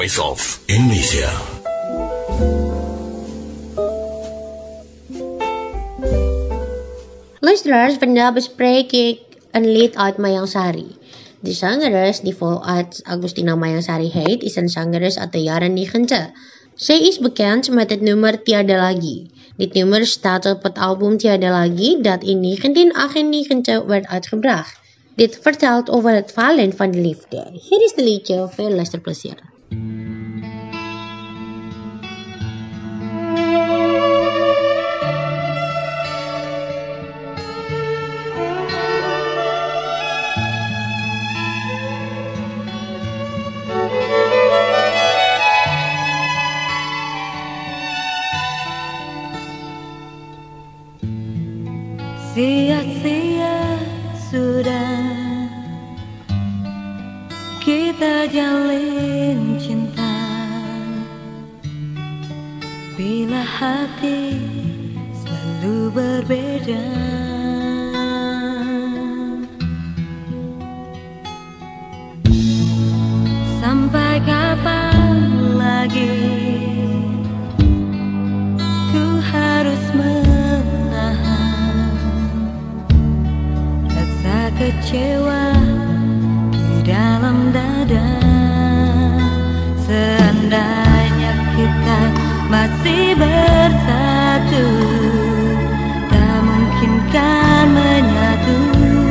Voice of Indonesia. Luisteraars, vandaag bespreek ik een lied uit Mayangsari. De zangeres die voluit Agustina Mayangsari heet, is een zangeres uit de jaren 90. Zij is bekend met het nummer Tiada Lagi. Dit nummer staat op het album Tiada Lagi dat in 1998 werd uitgebracht. Dit vertelt over het falen van de liefde. Hier is het liedje, veel luisterplezier. Sia-sia sudah kita jalin cinta, bila hati selalu berbeda. Sampai kapan lagi ku harus kecewa di dalam dada. Seandainya kita masih bersatu, tak mungkin kan menyatu.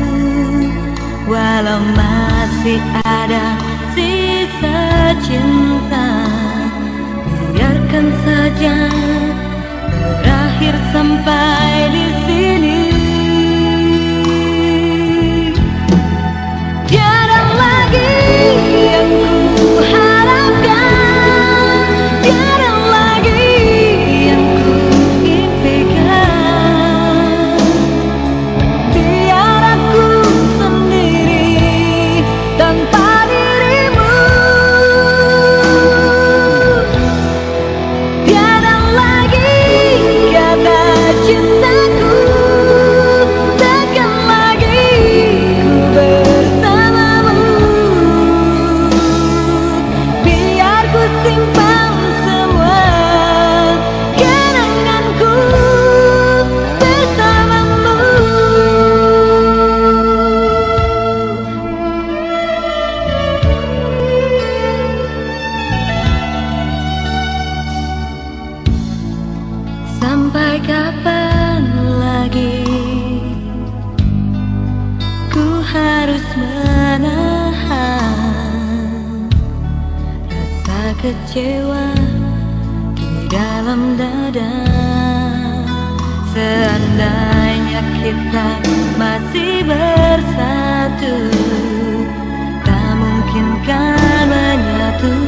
Walau masih ada sisa cinta, biarkan saja berakhir sampai di sini. Sampai kapan lagi ku harus menahan rasa kecewa di dalam dada. Seandainya kita masih bersatu, tak mungkin kan menyatu.